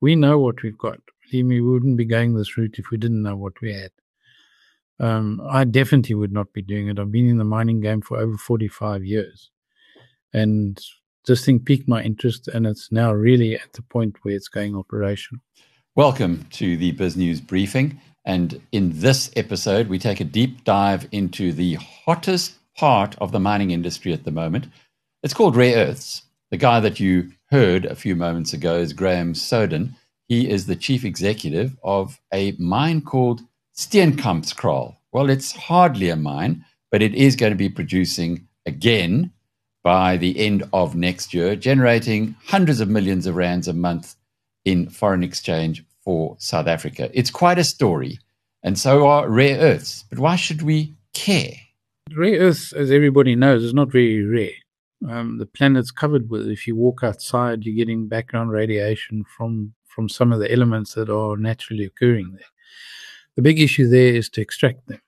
We know what we've got. Believe me, we wouldn't be going this route if we didn't know what we had. I definitely would not be doing it. I've been in the mining game for over 45 years. And this thing piqued my interest, and it's now really at the point where it's going operational. Welcome to the Biz News Briefing. And in this episode, we take a deep dive into the hottest part of the mining industry at the moment. It's called rare earths. The guy that you heard a few moments ago is Graham Soden. He is the chief executive of a mine called Steenkampskraal. Well, it's hardly a mine, but it is going to be producing again by the end of next year, generating hundreds of millions of rands a month in foreign exchange for South Africa. It's quite a story, and so are rare earths. But why should we care? Rare earths, as everybody knows, is not very rare. The planet's covered with, if you walk outside, you're getting background radiation from some of the elements that are naturally occurring there. The big issue there is to extract them.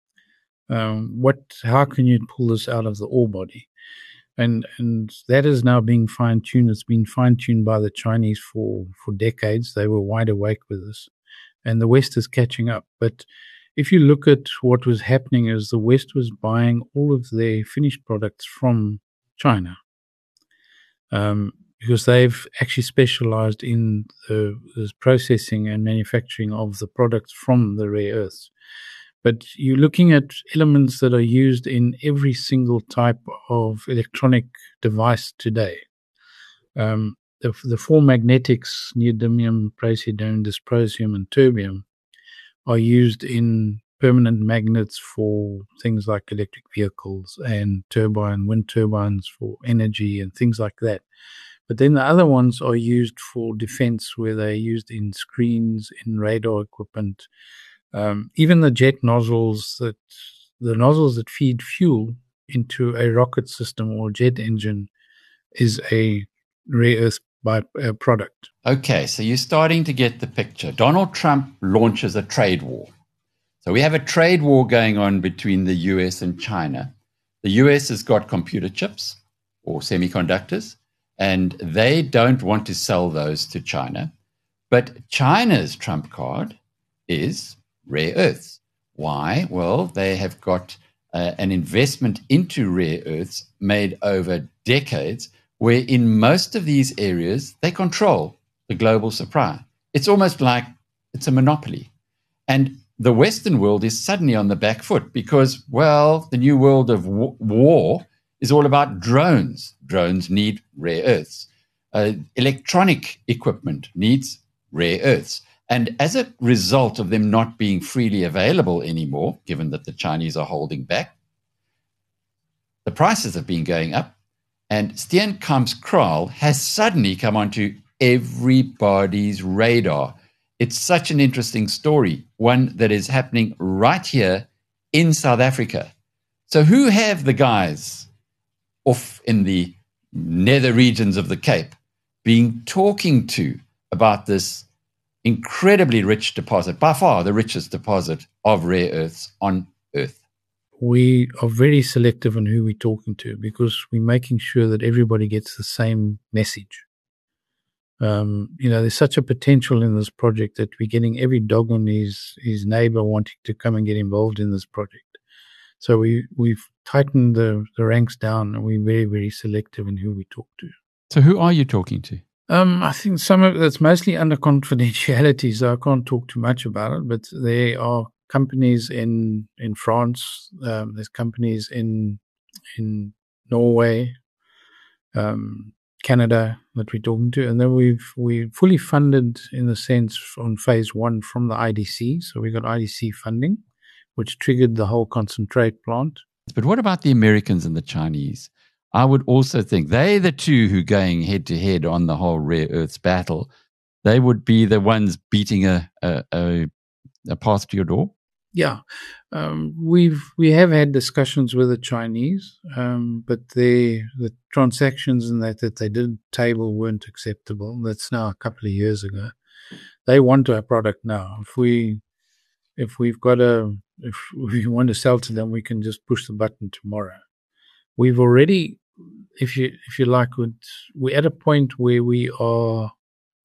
How can you pull this out of the ore body? And that is now being fine-tuned. It's been fine-tuned by the Chinese for decades. They were wide awake with this. And the West is catching up. But if you look at what was happening is the West was buying all of their finished products from China, because they've actually specialized in the processing and manufacturing of the products from the rare earths. But you're looking at elements that are used in every single type of electronic device today. The four magnetics, neodymium, praseodymium, dysprosium, and terbium, are used in permanent magnets for things like electric vehicles and wind turbines for energy and things like that. But then the other ones are used for defense, where they're used in screens, in radar equipment. Even the jet nozzles, the nozzles that feed fuel into a rocket system or jet engine, is a rare earth product. Okay, so you're starting to get the picture. Donald Trump launches a trade war. So we have a trade war going on between the US and China. The US has got computer chips or semiconductors, and they don't want to sell those to China. But China's trump card is rare earths. Why? Well, they have got an investment into rare earths made over decades, where in most of these areas, they control the global supply. It's almost like it's a monopoly. And the Western world is suddenly on the back foot because, well, the new world of war is all about drones. Drones need rare earths. Electronic equipment needs rare earths. And as a result of them not being freely available anymore, given that the Chinese are holding back, the prices have been going up. And Steenkampskraal has suddenly come onto everybody's radar. It's such an interesting story, one that is happening right here in South Africa. So who have the guys off in the nether regions of the Cape been talking to about this incredibly rich deposit, by far the richest deposit of rare earths on Earth? We are very selective on who we're talking to because we're making sure that everybody gets the same message. There's such a potential in this project that we're getting every dog on his neighbor wanting to come and get involved in this project. So we've tightened the ranks down, and we're very, very selective in who we talk to. So who are you talking to? I think some of that's mostly under confidentiality, so I can't talk too much about it. But there are companies in France. There's companies in Norway, Canada that we're talking to, and then we're fully funded in the sense on phase one from the IDC. So we got IDC funding, which triggered the whole concentrate plant. But what about the Americans and the Chinese? I would also think they're the two who are going head to head on the whole rare earths battle. They would be the ones beating a path to your door. Yeah, we have had discussions with the Chinese, but the transactions and that they did table weren't acceptable. That's now a couple of years ago. They want our product now. If we want to sell to them, we can just push the button tomorrow. We've already, if you like, we're at a point where we are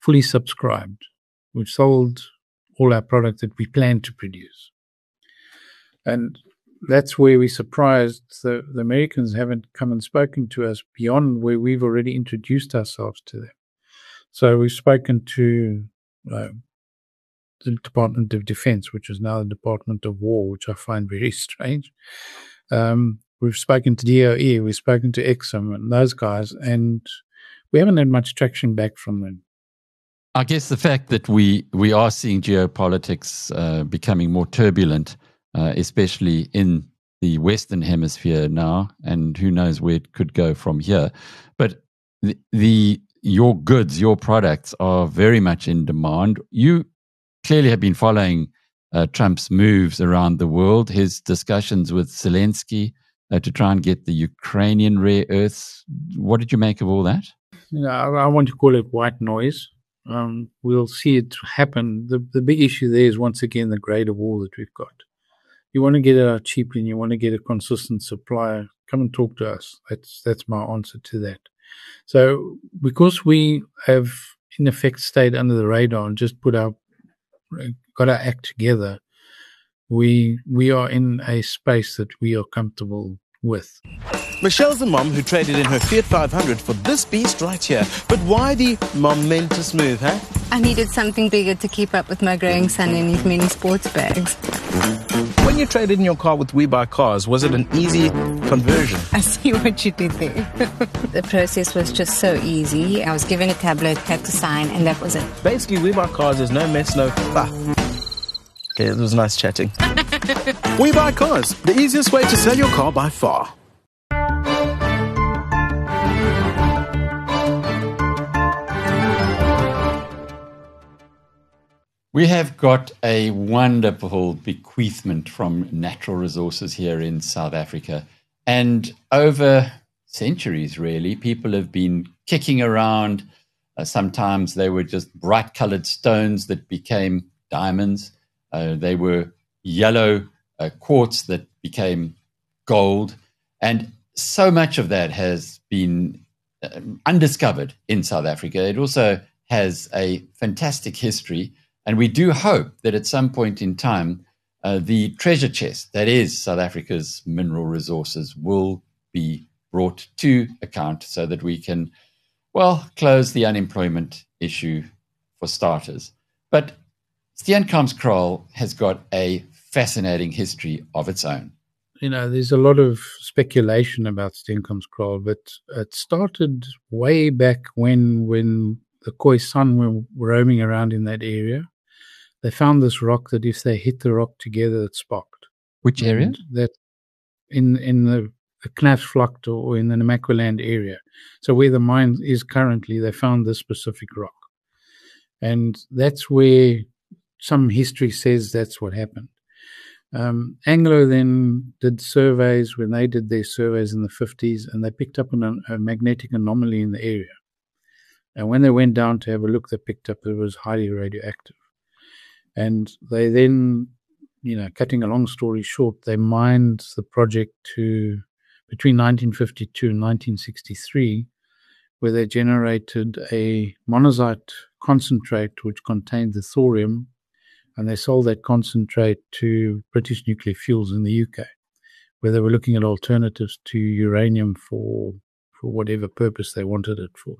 fully subscribed. We've sold all our product that we plan to produce. And that's where we're surprised the Americans haven't come and spoken to us beyond where we've already introduced ourselves to them. So we've spoken to the Department of Defense, which is now the Department of War, which I find very strange. We've spoken to DOE, we've spoken to Exim and those guys, and we haven't had much traction back from them. I guess the fact that we are seeing geopolitics becoming more turbulent, especially in the Western Hemisphere now, and who knows where it could go from here. But your goods, your products are very much in demand. You clearly have been following Trump's moves around the world, his discussions with Zelensky to try and get the Ukrainian rare earths. What did you make of all that? I want to call it white noise. We'll see it happen. The big issue there is, once again, the grade of ore that we've got. You want to get it out cheaply and you want to get a consistent supplier, come and talk to us. That's my answer to that. So because we have, in effect, stayed under the radar and just got our act together, we are in a space that we are comfortable with. Michelle's a mom who traded in her Fiat 500 for this beast right here. But why the momentous move, huh? I needed something bigger to keep up with my growing son and his many sports bags. When you traded in your car with We Buy Cars, was it an easy conversion? I see what you did there. The process was just so easy. I was given a tablet, had to sign, and that was it. Basically, We Buy Cars is no mess, no... Okay, it was nice chatting. We Buy Cars, the easiest way to sell your car by far. We have got a wonderful bequeathment from natural resources here in South Africa. And over centuries, really, people have been kicking around. Sometimes they were just bright-colored stones that became diamonds. They were yellow quartz that became gold. And so much of that has been undiscovered in South Africa. It also has a fantastic history. And we do hope that at some point in time, the treasure chest that is South Africa's mineral resources will be brought to account so that we can, well, close the unemployment issue for starters. But Steenkamskraal has got a fascinating history of its own. There's a lot of speculation about Steenkamskraal, but it started way back when the Khoisan were roaming around in that area. They found this rock that if they hit the rock together, it sparked. Which area? That in the Knapsvlakte or in the Namaqualand area. So where the mine is currently, they found this specific rock. And that's where some history says that's what happened. Anglo then did surveys when they did their surveys in the 50s, and they picked up on a magnetic anomaly in the area. And when they went down to have a look, they picked up it was highly radioactive. And they then, cutting a long story short, they mined the project to between 1952 and 1963, where they generated a monazite concentrate which contained the thorium, and they sold that concentrate to British Nuclear Fuels in the UK, where they were looking at alternatives to uranium for whatever purpose they wanted it for.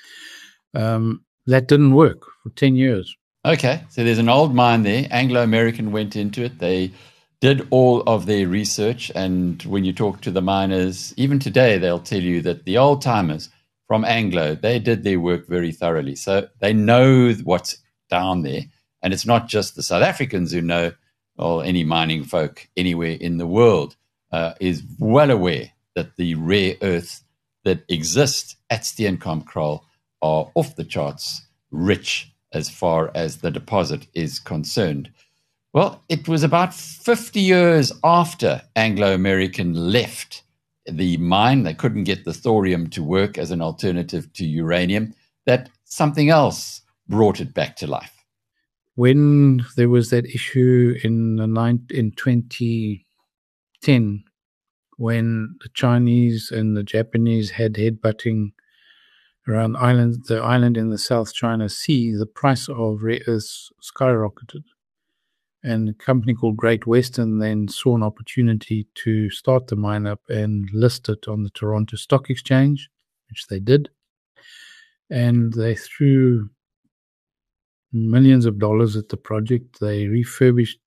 That didn't work for 10 years. Okay, so there's an old mine there. Anglo-American went into it. They did all of their research, and when you talk to the miners, even today, they'll tell you that the old-timers from Anglo, they did their work very thoroughly. So they know what's down there, and it's not just the South Africans who know, or any mining folk anywhere in the world is well aware that the rare earths that exist at Steenkamskraal are off the charts rich as far as the deposit is concerned. Well, it was about 50 years after Anglo-American left the mine, they couldn't get the thorium to work as an alternative to uranium, that something else brought it back to life. When there was that issue in 2010, when the Chinese and the Japanese had headbutting around the island in the South China Sea, the price of rare earths skyrocketed. And a company called Great Western then saw an opportunity to start the mine up and list it on the Toronto Stock Exchange, which they did. And they threw millions of dollars at the project. They refurbished,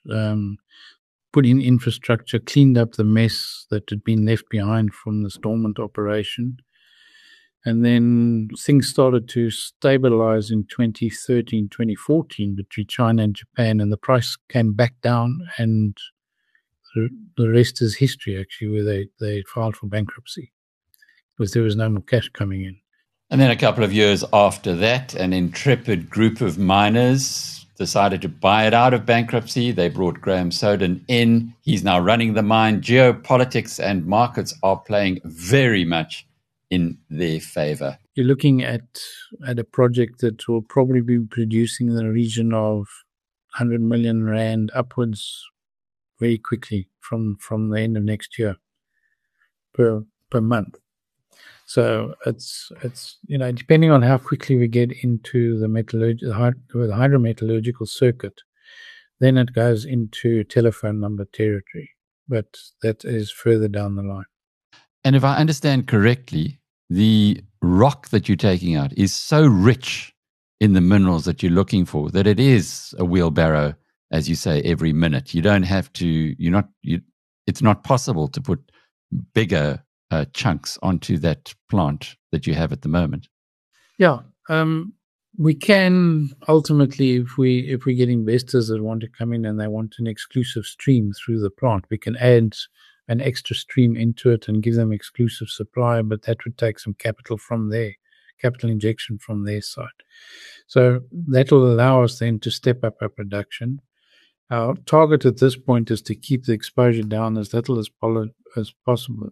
put in infrastructure, cleaned up the mess that had been left behind from the Stormont operation. And then things started to stabilize in 2013, 2014 between China and Japan, and the price came back down, and the rest is history, actually, where they filed for bankruptcy because there was no more cash coming in. And then a couple of years after that, an intrepid group of miners decided to buy it out of bankruptcy. They brought Graham Soden in. He's now running the mine. Geopolitics and markets are playing very much in their favor. You're looking at a project that will probably be producing in the region of 100 million rand upwards very quickly from the end of next year per month. So it's depending on how quickly we get into the hydrometallurgical circuit, then it goes into telephone number territory. But that is further down the line. And if I understand correctly, the rock that you're taking out is so rich in the minerals that you're looking for that it is a wheelbarrow, as you say, every minute. You don't have to, it's not possible to put bigger chunks onto that plant that you have at the moment. Yeah. We can ultimately, if we get investors that want to come in and they want an exclusive stream through the plant, we can add an extra stream into it and give them exclusive supply, but that would take some capital injection from their side. So that will allow us then to step up our production. Our target at this point is to keep the exposure down as little as possible.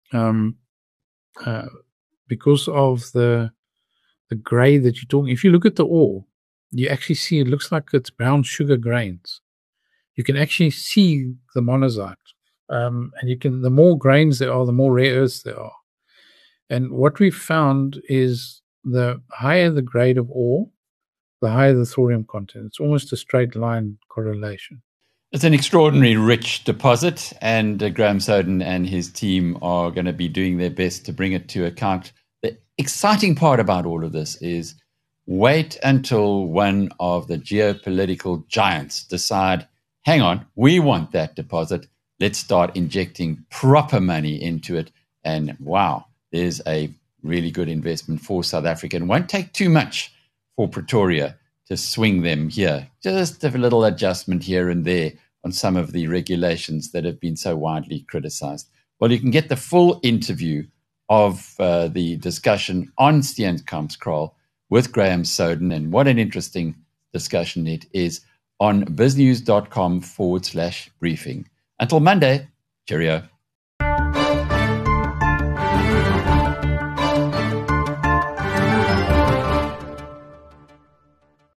Because of the grade that you're talking, if you look at the ore, you actually see it looks like it's brown sugar grains. You can actually see the monazite. And the more grains there are, the more rare earths there are. And what we found is the higher the grade of ore, the higher the thorium content. It's almost a straight line correlation. It's an extraordinary rich deposit, and Graham Soden and his team are going to be doing their best to bring it to account. The exciting part about all of this is wait until one of the geopolitical giants decide, hang on, we want that deposit. Let's start injecting proper money into it. And wow, there's a really good investment for South Africa. It won't take too much for Pretoria to swing them here. Just a little adjustment here and there on some of the regulations that have been so widely criticized. Well, you can get the full interview of the discussion on Steenkampskraal with Graham Soden, and what an interesting discussion it is, on biznews.com/briefing. Until Monday, cheerio.